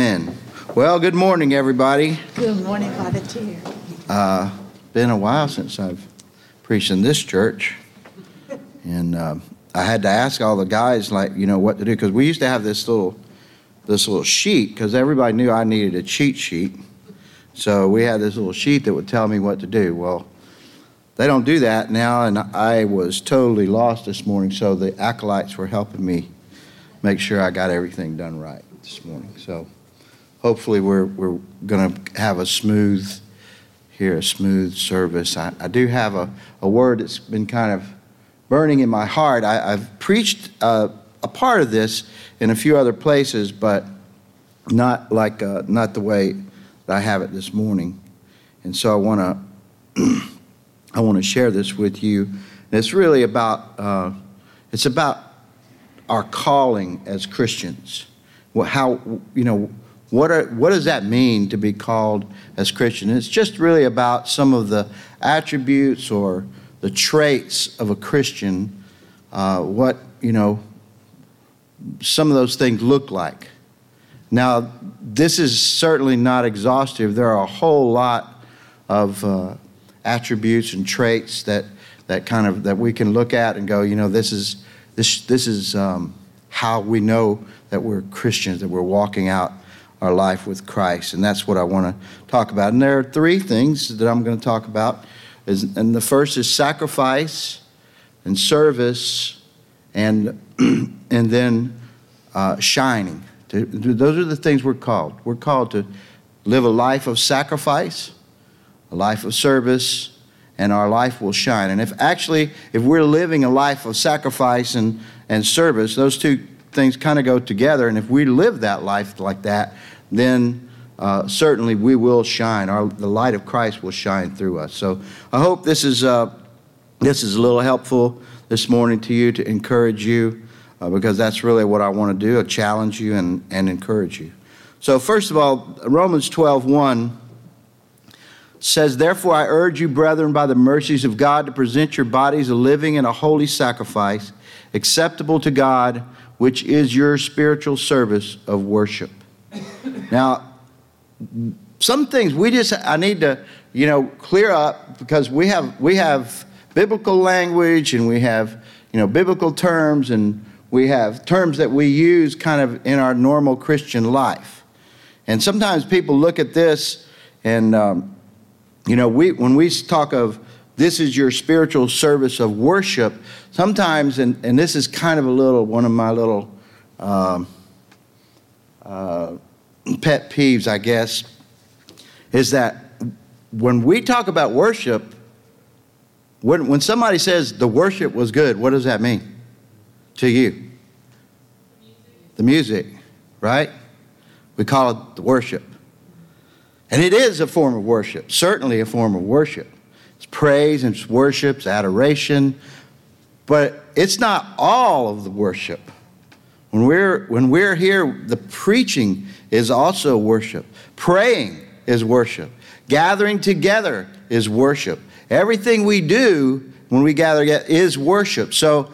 Amen. Well, good morning, everybody. Good morning, Father Tier. Been a while since I've preached in this church, and I had to ask all the guys, what to do, because we used to have this little sheet, because everybody knew I needed a cheat sheet. So we had this little sheet that would tell me what to do. Well, they don't do that now, and I was totally lost this morning. So the acolytes were helping me make sure I got everything done right this morning. So hopefully we're going to have a smooth service. I do have a word that's been kind of burning in my heart. I've preached a part of this in a few other places, but not the way that I have it this morning. And so I want to share this with you. And it's really about our calling as Christians. What does that mean to be called as Christian? It's just really about some of the attributes or the traits of a Christian, what some of those things look like. Now, this is certainly not exhaustive. There are a whole lot of attributes and traits that we can look at and go, this is how we know that we're Christians, that we're walking out our life with Christ. And that's what I want to talk about. And there are three things that I'm going to talk about. And the first is sacrifice and service and then shining. Those are the things we're called. We're called to live a life of sacrifice, a life of service, and our life will shine. And if we're living a life of sacrifice and service, those two things kind of go together. And if we live that life like that, then certainly we will shine. The light of Christ will shine through us. So I hope this is a little helpful this morning to you, to encourage you, because that's really what I want to do, challenge you and encourage you. So first of all, Romans 12:1 says, "Therefore I urge you, brethren, by the mercies of God, to present your bodies a living and a holy sacrifice, acceptable to God, which is your spiritual service of worship." Now, some things I need to, clear up, because we have biblical language, and we have, biblical terms, and we have terms that we use kind of in our normal Christian life. And sometimes people look at this and, when we talk of this is your spiritual service of worship, sometimes, and this is kind of one of my little pet peeves, I guess, is that when we talk about worship, when somebody says the worship was good, what does that mean to you? The music, right? We call it the worship. And it is a form of worship, certainly a form of worship. It's praise and it's worship, it's adoration, but it's not all of the worship. When we're here, the preaching is also worship. Praying is worship. Gathering together is worship. Everything we do when we gather together is worship. So,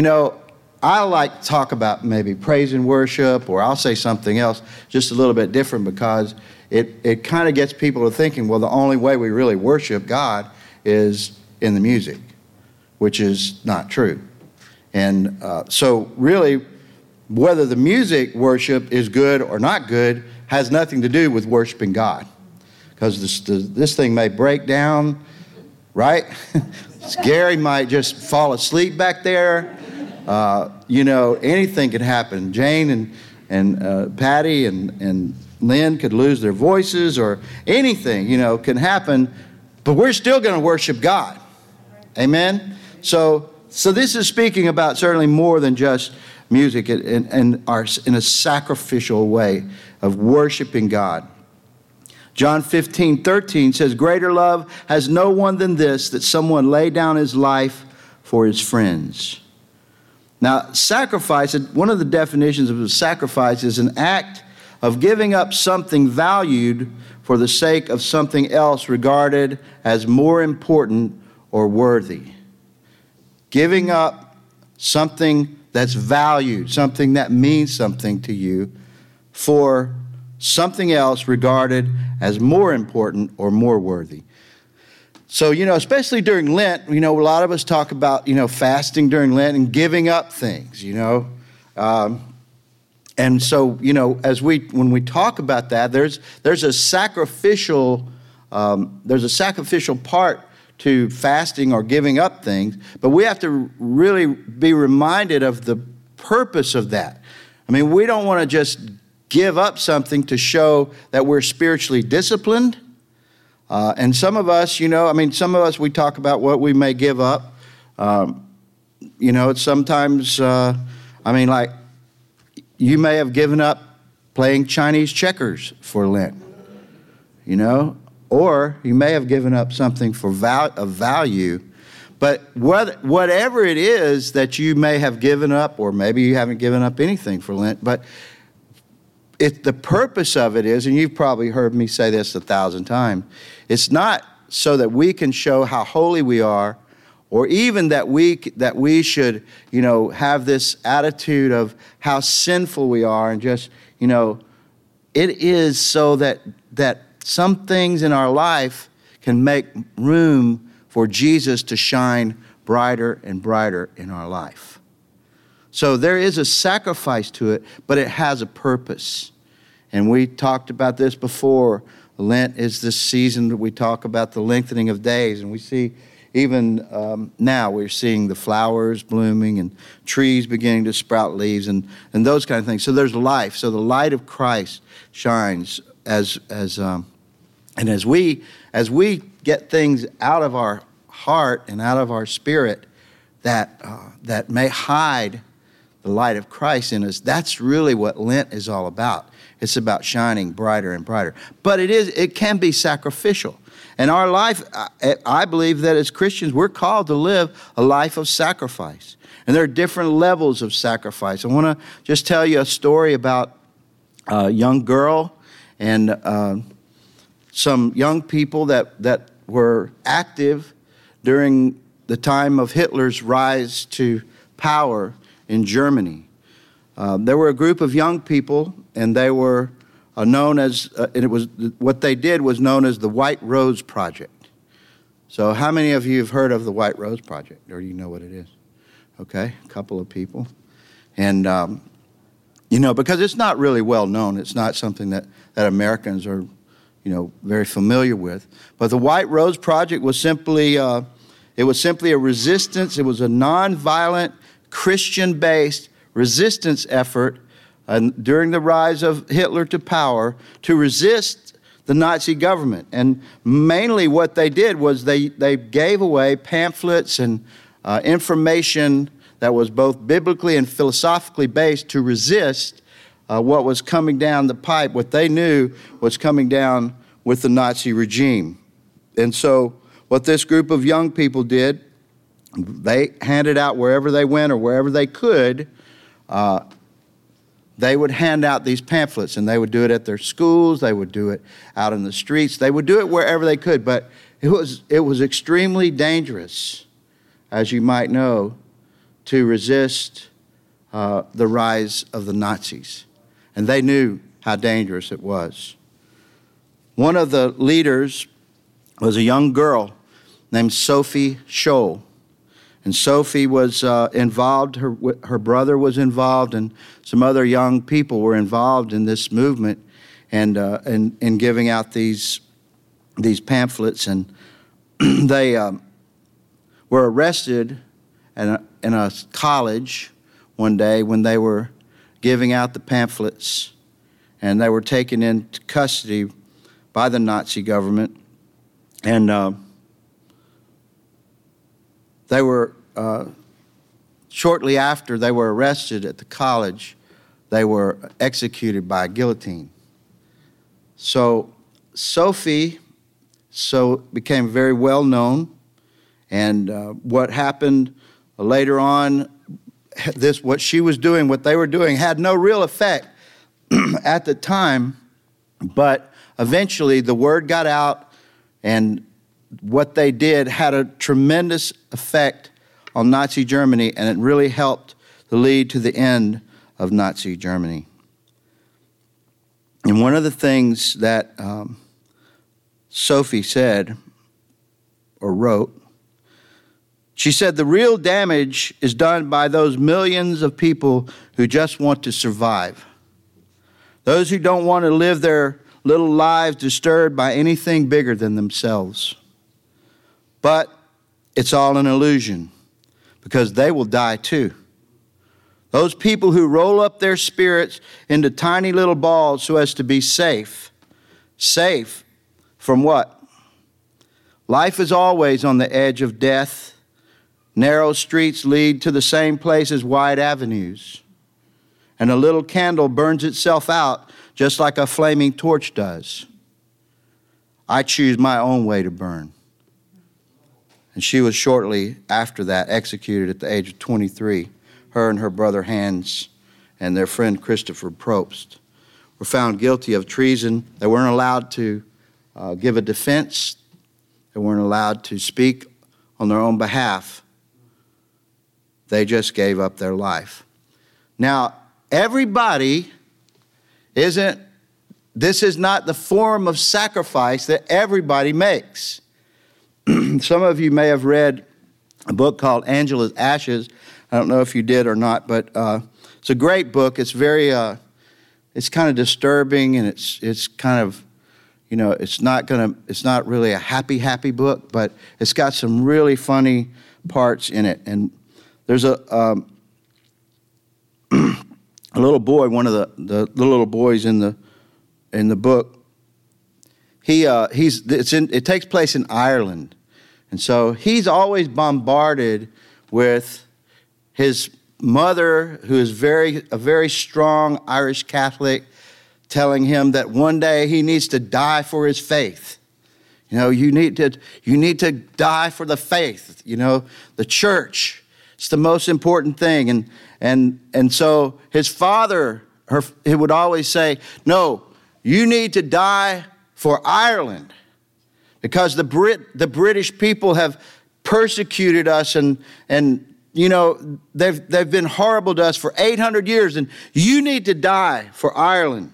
I like to talk about maybe praise and worship, or I'll say something else just a little bit different, because it kind of gets people to thinking, well, the only way we really worship God is in the music, which is not true. And so really, whether the music worship is good or not good has nothing to do with worshiping God, because this thing may break down, right? Gary might just fall asleep back there. Anything could happen. Jane and Patty and Lynn could lose their voices, or anything, can happen, but we're still going to worship God. Amen? So this is speaking about certainly more than just music in a sacrificial way of worshiping God. John 15:13 says, "Greater love has no one than this, that someone lay down his life for his friends." Now, sacrifice, one of the definitions of a sacrifice is an act of giving up something valued for the sake of something else regarded as more important or worthy. Giving up something that's valued, something that means something to you, for something else regarded as more important or more worthy. So, especially during Lent, a lot of us talk about, fasting during Lent and giving up things, and so, when we talk about that, there's a sacrificial part to fasting or giving up things, but we have to really be reminded of the purpose of that. I mean, we don't want to just give up something to show that we're spiritually disciplined. And some of us, we talk about what we may give up. It's sometimes, like you may have given up playing Chinese checkers for Lent, or you may have given up something of value. But whatever it is that you may have given up, or maybe you haven't given up anything for Lent, but the purpose of it is, and you've probably heard me say this 1,000 times, it's not so that we can show how holy we are, or even that we should, have this attitude of how sinful we are, and just, it is so that some things in our life can make room for Jesus to shine brighter and brighter in our life. So there is a sacrifice to it, but it has a purpose. And we talked about this before. Lent is this season that we talk about the lengthening of days. And we see even now we're seeing the flowers blooming and trees beginning to sprout leaves and those kind of things. So there's life. So the light of Christ shines as we get things out of our heart and out of our spirit that may hide the light of Christ in us. That's really what Lent is all about. It's about shining brighter and brighter. But it can be sacrificial. And our life, I believe that as Christians, we're called to live a life of sacrifice. And there are different levels of sacrifice. I want to just tell you a story about a young girl and some young people that were active during the time of Hitler's rise to power in Germany. There were a group of young people, and they were known as, what they did was known as the White Rose Project. So how many of you have heard of the White Rose Project, or do you know what it is? Okay, a couple of people. And, because it's not really well known. It's not something that Americans are, very familiar with. But the White Rose Project was simply a resistance. It was a nonviolent, Christian-based resistance effort during the rise of Hitler to power to resist the Nazi government. And mainly what they did was they gave away pamphlets and information that was both biblically and philosophically based to resist what was coming down the pipe, what they knew was coming down with the Nazi regime. And so what this group of young people did, they handed out wherever they went or wherever they could, they would hand out these pamphlets, and they would do it at their schools, they would do it out in the streets, they would do it wherever they could, but it was extremely dangerous, as you might know, to resist the rise of the Nazis. And they knew how dangerous it was. One of the leaders was a young girl named Sophie Scholl. And Sophie was involved, her brother was involved, and some other young people were involved in this movement and in giving out these pamphlets. And they were arrested in a college one day when they were giving out the pamphlets, and they were taken into custody by the Nazi government. And they were, shortly after they were arrested at the college, they were executed by a guillotine. So Sophie became very well known, and what happened later on, what she was doing, what they were doing, had no real effect at the time, but eventually the word got out, and what they did had a tremendous effect on Nazi Germany, and it really helped to lead to the end of Nazi Germany. And one of the things that Sophie said or wrote, she said, the real damage is done by those millions of people who just want to survive. Those who don't want to live their little lives disturbed by anything bigger than themselves. But it's all an illusion, because they will die too. Those people who roll up their spirits into tiny little balls so as to be safe. Safe from what? Life is always on the edge of death. Narrow streets lead to the same place as wide avenues. And a little candle burns itself out just like a flaming torch does. I choose my own way to burn. And she was shortly after that executed at the age of 23. Her and her brother Hans and their friend Christopher Probst were found guilty of treason. They weren't allowed to give a defense. They weren't allowed to speak on their own behalf. They just gave up their life. Now, everybody this is not the form of sacrifice that everybody makes. Some of you may have read a book called Angela's Ashes. I don't know if you did or not, but it's a great book. It's very, it's kind of disturbing, and it's kind of, it's not really a happy book, but it's got some really funny parts in it. And there's a little boy, one of the little boys in the book. It takes place in Ireland, and so he's always bombarded with his mother, who is a very strong Irish Catholic, telling him that one day he needs to die for his faith. You need to die for the faith. The church. It's the most important thing. And so his father, he would always say, no, you need to die for Ireland, because the British people have persecuted us and they've been horrible to us for 800 years, and you need to die for Ireland.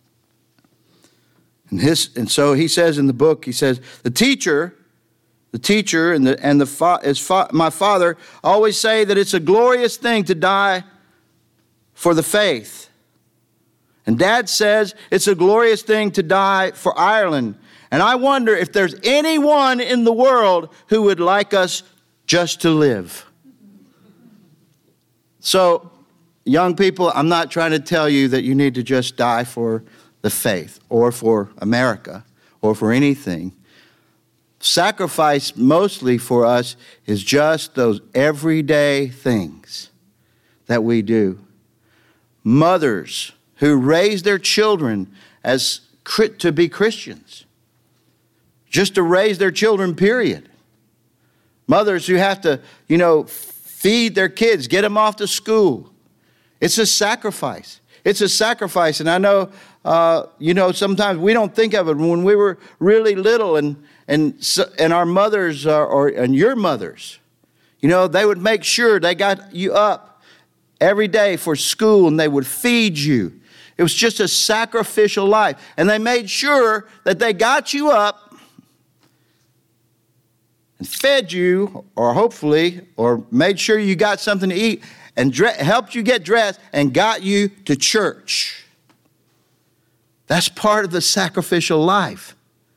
And so he says in the book, he says, the teacher my father always say that it's a glorious thing to die for the faith. And Dad says it's a glorious thing to die for Ireland. And I wonder if there's anyone in the world who would like us just to live. So, young people, I'm not trying to tell you that you need to just die for the faith or for America or for anything. Sacrifice mostly for us is just those everyday things that we do. Mothers who raise their children to be Christians, just to raise their children, period. Mothers who have to, feed their kids, get them off to school. It's a sacrifice. It's a sacrifice. And I know, sometimes we don't think of it. When we were really little and our mothers and your mothers, they would make sure they got you up every day for school, and they would feed you. It was just a sacrificial life. And they made sure that they got you up and fed you, or made sure you got something to eat, and helped you get dressed and got you to church. That's part of the sacrificial life.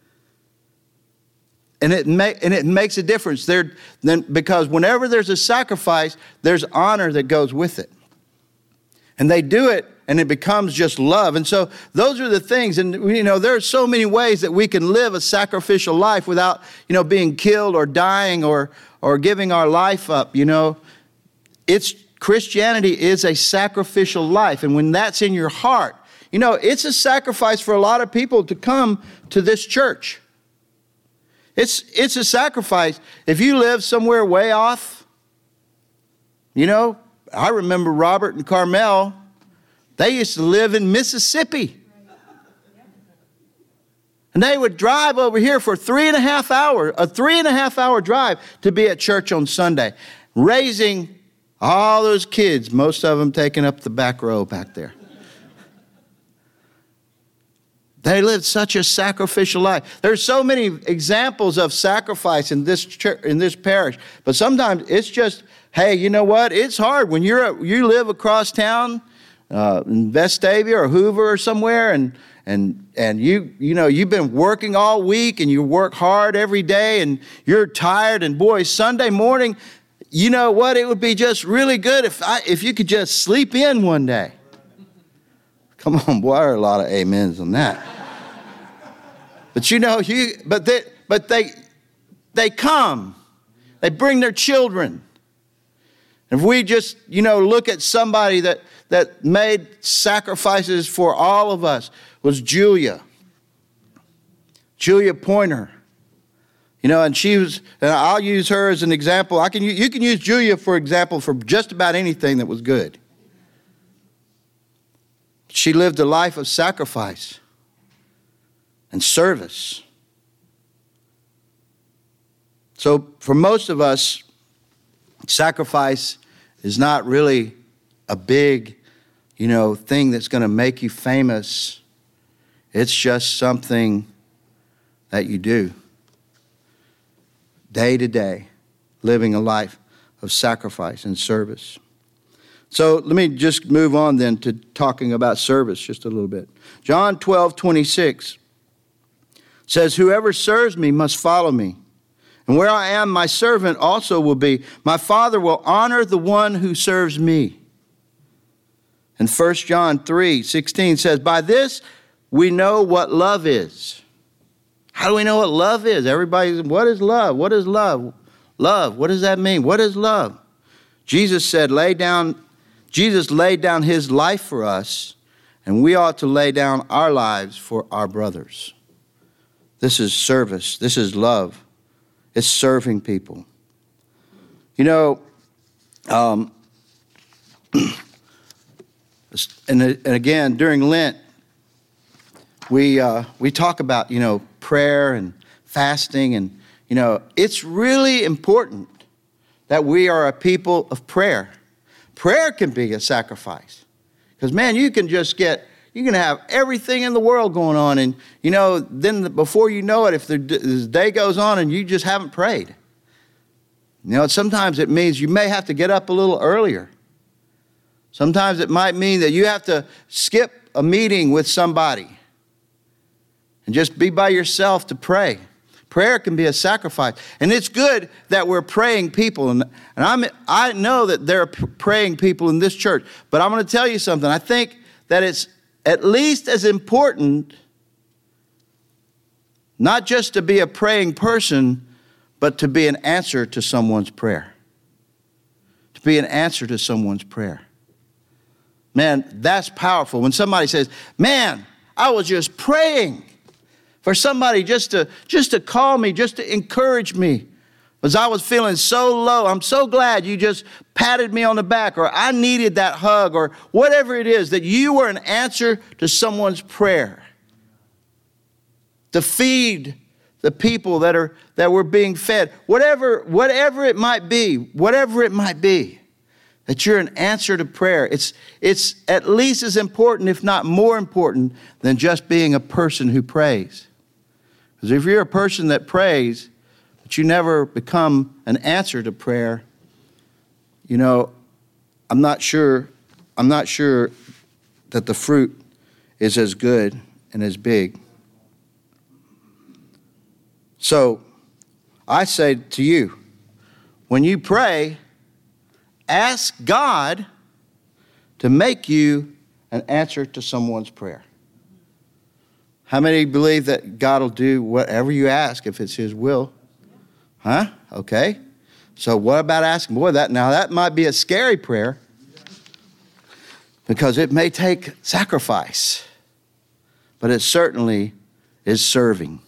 And it makes a difference there, because whenever there's a sacrifice, there's honor that goes with it. And they do it, and it becomes just love. And so those are the things. And, there are so many ways that we can live a sacrificial life without, being killed or dying or giving our life up. Christianity is a sacrificial life. And when that's in your heart, it's a sacrifice for a lot of people to come to this church. It's a sacrifice. If you live somewhere way off, I remember Robert and Carmel, they used to live in Mississippi. And they would drive over here for a 3.5 hour drive to be at church on Sunday, raising all those kids, most of them taking up the back row back there. They lived such a sacrificial life. There's so many examples of sacrifice in this church, in this parish. But sometimes it's just, hey, you know what? It's hard when you live across town in Vestavia or Hoover or somewhere, and you've been working all week and you work hard every day and you're tired. And boy, Sunday morning, you know what? It would be just really good if you could just sleep in one day. Come on, boy, there are a lot of amens on that. But they come. They bring their children. If we just, look at somebody that made sacrifices for all of us, was Julia Pointer. And and I'll use her as an example. You can use Julia for example for just about anything that was good. She lived a life of sacrifice and service. So for most of us, sacrifice is not really a big, thing that's going to make you famous. It's just something that you do day to day, living a life of sacrifice and service. So let me just move on then to talking about service just a little bit. John 12:26 says, "Whoever serves me must follow me. And where I am, my servant also will be. My Father will honor the one who serves me." And 1 John 3:16 says, "By this we know what love is." How do we know what love is? Everybody, what is love? What is love? Love, what does that mean? What is love? Jesus laid down his life for us, and we ought to lay down our lives for our brothers. This is service. This is love. It's serving people. And again, during Lent, we talk about, prayer and fasting, and, it's really important that we are a people of prayer. Prayer can be a sacrifice. Because, man, you can have everything in the world going on. And, then before you know it, if the day goes on and you just haven't prayed. Sometimes it means you may have to get up a little earlier. Sometimes it might mean that you have to skip a meeting with somebody and just be by yourself to pray. Prayer can be a sacrifice. And it's good that we're praying people. And I know that there are praying people in this church. But I'm going to tell you something. I think that it's at least as important not just to be a praying person, but to be an answer to someone's prayer. To be an answer to someone's prayer. Man, that's powerful. When somebody says, "Man, I was just praying for somebody just to call me, just to encourage me, because I was feeling so low. I'm so glad you just patted me on the back," or "I needed that hug," or whatever it is, that you were an answer to someone's prayer. To feed the people that were being fed, whatever it might be, that you're an answer to prayer. It's at least as important, if not more important, than just being a person who prays. Because if you're a person that prays, but you never become an answer to prayer, I'm not sure that the fruit is as good and as big. So I say to you, when you pray, ask God to make you an answer to someone's prayer. How many believe that God will do whatever you ask if it's His will? Huh? Okay. So what about asking? Boy, that might be a scary prayer, because it may take sacrifice, but it certainly is serving.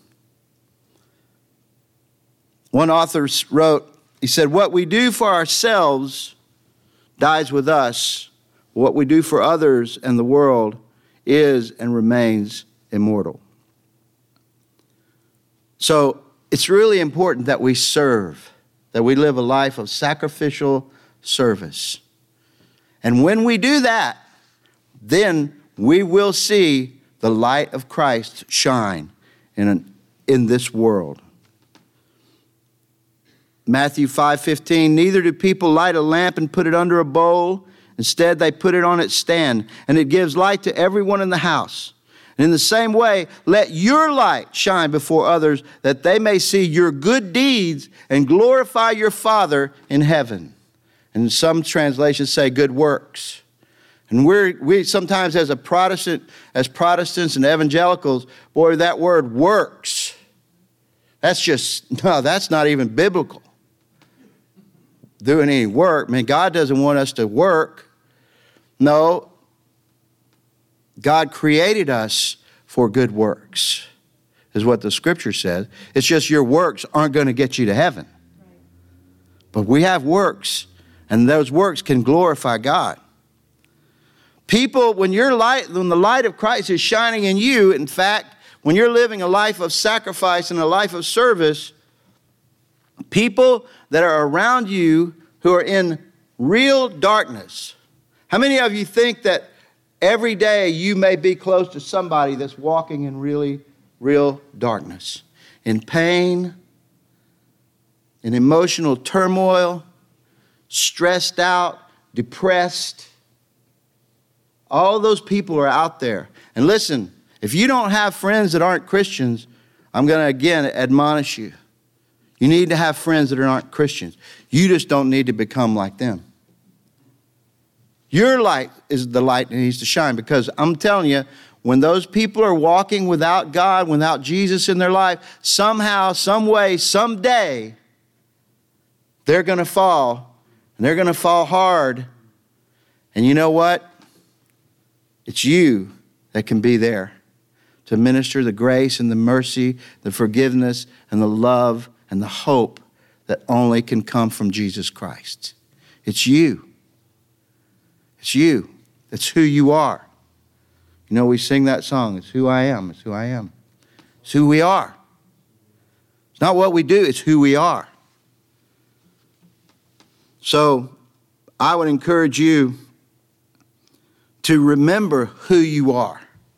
One author wrote, he said, "What we do for ourselves dies with us. What we do for others and the world is and remains immortal." So it's really important that we serve, that we live a life of sacrificial service. And when we do that, then we will see the light of Christ shine in this world. Matthew 5:15, neither do people light a lamp and put it under a bowl. Instead, they put it on its stand, and it gives light to everyone in the house. And in the same way, let your light shine before others, that they may see your good deeds and glorify your Father in heaven. And some translations say good works. And we sometimes as Protestants and evangelicals, boy, that word works. That's not even biblical. Doing any work. I mean, God doesn't want us to work. No. God created us for good works, is what the scripture says. It's just your works aren't going to get you to heaven. But we have works, and those works can glorify God. People, when the light of Christ is shining in you, in fact, when you're living a life of sacrifice and a life of service, people that are around you who are in real darkness. How many of you think that every day you may be close to somebody that's walking in really, real darkness, in pain, in emotional turmoil, stressed out, depressed? All those people are out there. And listen, if you don't have friends that aren't Christians, I'm going to again admonish you. You need to have friends that aren't Christians. You just don't need to become like them. Your light is the light that needs to shine, because I'm telling you, when those people are walking without God, without Jesus in their life, somehow, some way, someday, they're going to fall, and they're going to fall hard. And you know what? It's you that can be there to minister the grace and the mercy, the forgiveness and the love and the hope that only can come from Jesus Christ. It's you. It's you. It's who you are. You know, we sing that song, it's who I am, it's who I am. It's who we are. It's not what we do, it's who we are. So I would encourage you to remember who you are.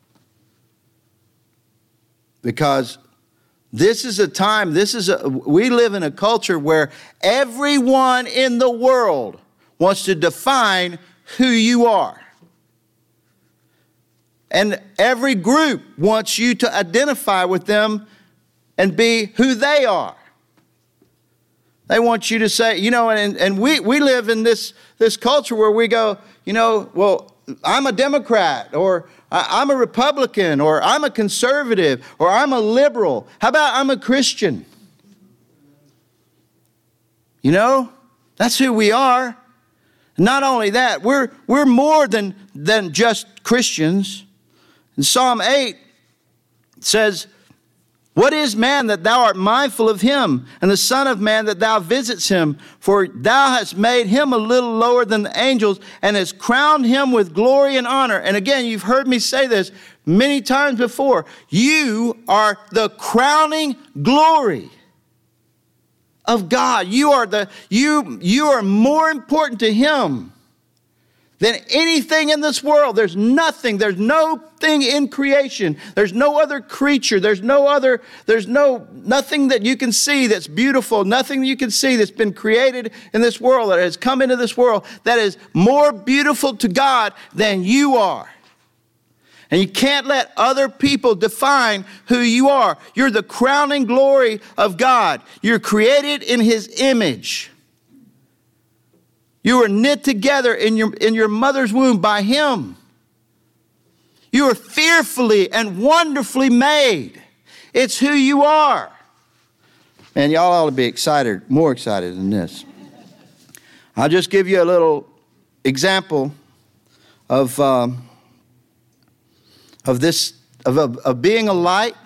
Because this is a time, we live in a culture where everyone in the world wants to define who you are. And every group wants you to identify with them and be who they are. They want you to say, and we live in this culture where we go, well, I'm a Democrat, or I'm a Republican, or I'm a conservative, or I'm a liberal. How about I'm a Christian? That's who we are. Not only that, we're more than just Christians. In Psalm 8, it says, what is man that thou art mindful of him, and the son of man that thou visitest him? For thou hast made him a little lower than the angels, and hast crowned him with glory and honor. And again, you've heard me say this many times before. You are the crowning glory of God. You are more important to him than anything in this world. There's nothing in creation. There's no other creature. There's nothing that you can see that's beautiful. Nothing that you can see that's been created in this world, that has come into this world, that is more beautiful to God than you are. And you can't let other people define who you are. You're the crowning glory of God. You're created in his image. You were knit together in your mother's womb by him. You are fearfully and wonderfully made. It's who you are. Man, y'all ought to be excited, more excited than this. I'll just give you a little example of being a light,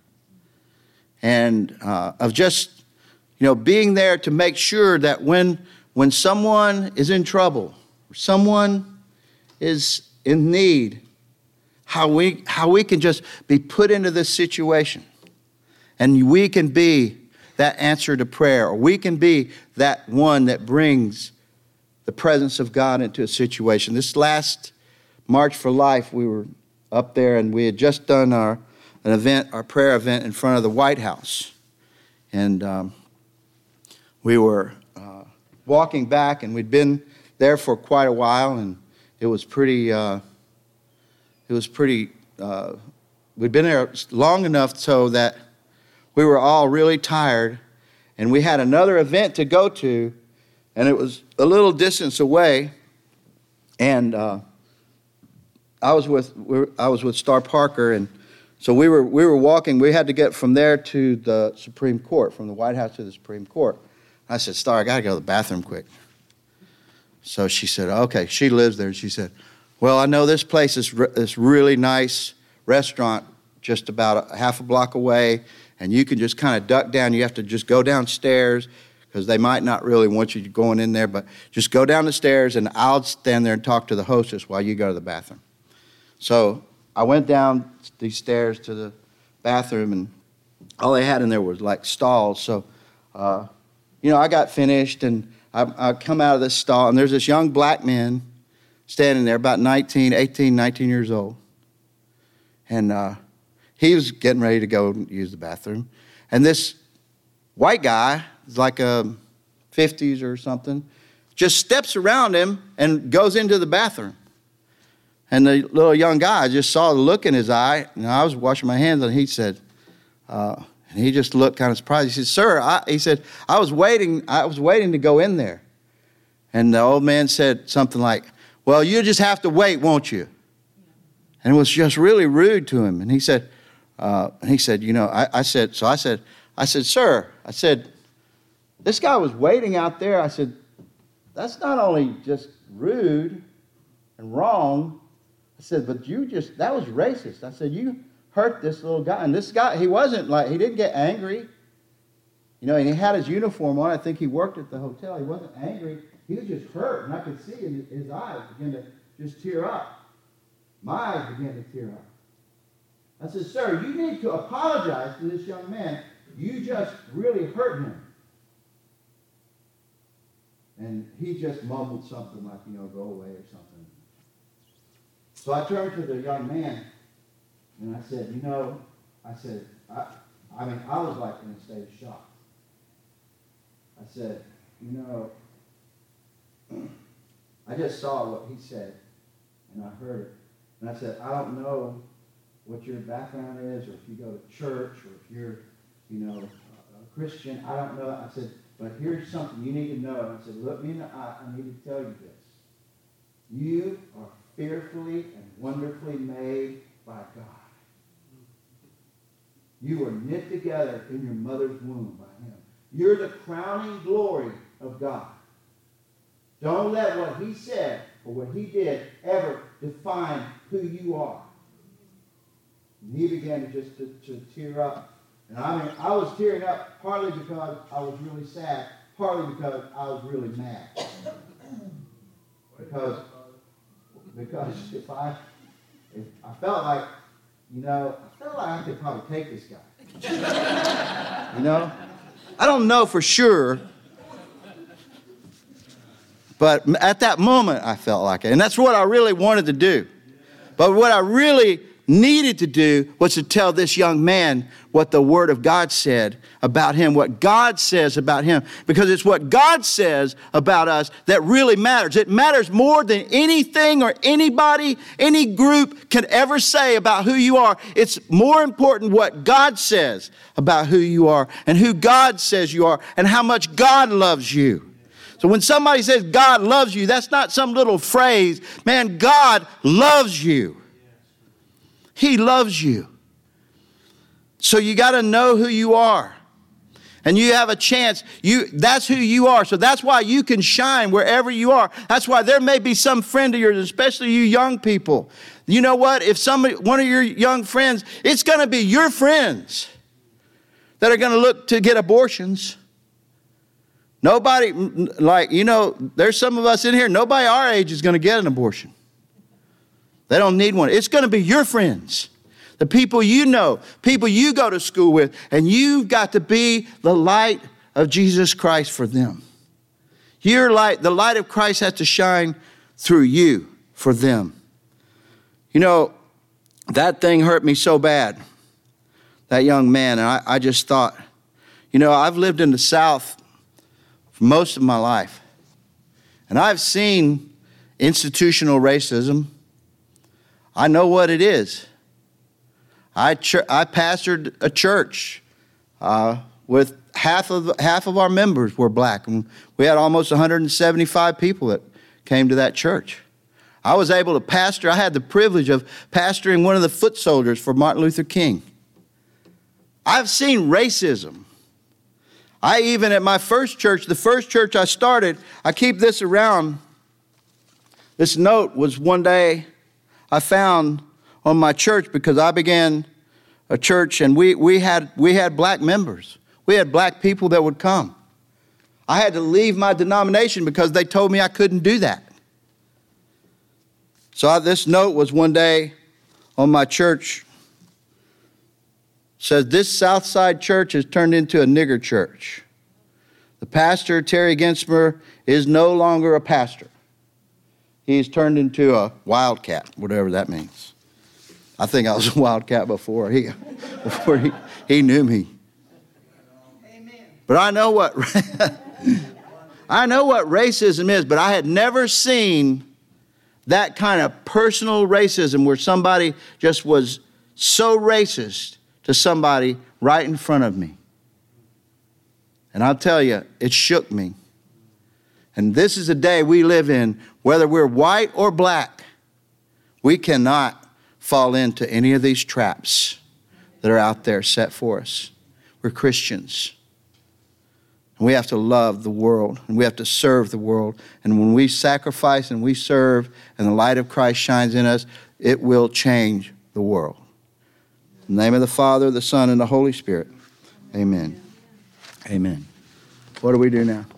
and of just being there to make sure that when someone is in trouble, or someone is in need, how we can just be put into this situation, and we can be that answer to prayer, or we can be that one that brings the presence of God into a situation. This last March for Life, we were up there, and we had just done our prayer event in front of the White House. And we were walking back, and we'd been there for quite a while, and it was pretty, we'd been there long enough so that we were all really tired, and we had another event to go to, and it was a little distance away, and I was with Star Parker, and so we were walking. We had to get from there to the Supreme Court, from the White House to the Supreme Court. I said, Star, I got to go to the bathroom quick. So she said, okay. She lives there. She said, well, I know this place is this really nice restaurant just about a half a block away, and you can just kind of duck down. You have to just go downstairs because they might not really want you going in there, but just go down the stairs, and I'll stand there and talk to the hostess while you go to the bathroom. So I went down these stairs to the bathroom, and all they had in there was like stalls. So, I got finished, and I come out of this stall, and there's this young black man standing there, about 19 years old. And he was getting ready to go use the bathroom. And this white guy, like a 50s or something, just steps around him and goes into the bathroom. And the little young guy just saw the look in his eye. And I was washing my hands, and he said, and he just looked kind of surprised. He said, sir, I was waiting to go in there. And the old man said something like, well, you just have to wait, won't you? And it was just really rude to him. And he said, I said, sir, this guy was waiting out there. I said, that's not only just rude and wrong. I said, but that was racist. I said, you hurt this little guy. And this guy, he didn't get angry. And he had his uniform on. I think he worked at the hotel. He wasn't angry. He was just hurt. And I could see in his eyes begin to just tear up. My eyes began to tear up. I said, sir, you need to apologize to this young man. You just really hurt him. And he just mumbled something like, go away or something. So I turned to the young man, and I said, I was like in a state of shock. I said, I just saw what he said, and I heard it. And I said, I don't know what your background is, or if you go to church, or if you're, a Christian. I don't know. I said, but here's something you need to know. And I said, look me in the eye. I need to tell you this. You are fearfully and wonderfully made by God. You were knit together in your mother's womb by Him. You're the crowning glory of God. Don't let what He said or what He did ever define who you are. And he began to tear up. And I was tearing up partly because I was really sad, partly because I was really mad. Because if I felt like, I could probably take this guy. I don't know for sure. But at that moment, I felt like it. And that's what I really wanted to do. But what I really needed to do was to tell this young man what the Word of God said about him, what God says about him. Because it's what God says about us that really matters. It matters more than anything or anybody, any group can ever say about who you are. It's more important what God says about who you are and who God says you are and how much God loves you. So when somebody says God loves you, that's not some little phrase. Man, God loves you. He loves you. So you got to know who you are. And you have a chance. That's who you are. So that's why you can shine wherever you are. That's why there may be some friend of yours, especially you young people. You know what? If one of your young friends, it's going to be your friends that are going to look to get abortions. Nobody, there's some of us in here, nobody our age is going to get an abortion. They don't need one. It's going to be your friends, the people you know, people you go to school with, and you've got to be the light of Jesus Christ for them. Your light, the light of Christ has to shine through you for them. that thing hurt me so bad, that young man. And I just thought, I've lived in the South for most of my life. And I've seen institutional racism. I know what it is. I pastored a church with half of our members were black. And we had almost 175 people that came to that church. I was able to pastor. I had the privilege of pastoring one of the foot soldiers for Martin Luther King. I've seen racism. I even at my first church, the first church I started, I keep this around. This note was one day I found on my church because I began a church and we had black members. We had black people that would come. I had to leave my denomination because they told me I couldn't do that. So this note was one day on my church. It says, this Southside church has turned into a nigger church. The pastor, Terry Ginsmer, is no longer a pastor. He's turned into a wildcat, whatever that means. I think I was a wildcat before he knew me. Amen. But I know what racism is, but I had never seen that kind of personal racism where somebody just was so racist to somebody right in front of me. And I'll tell you, it shook me. And this is a day we live in, whether we're white or black, we cannot fall into any of these traps that are out there set for us. We're Christians. And we have to love the world, and we have to serve the world. And when we sacrifice and we serve, and the light of Christ shines in us, it will change the world. In the name of the Father, the Son, and the Holy Spirit. Amen. Amen. What do we do now?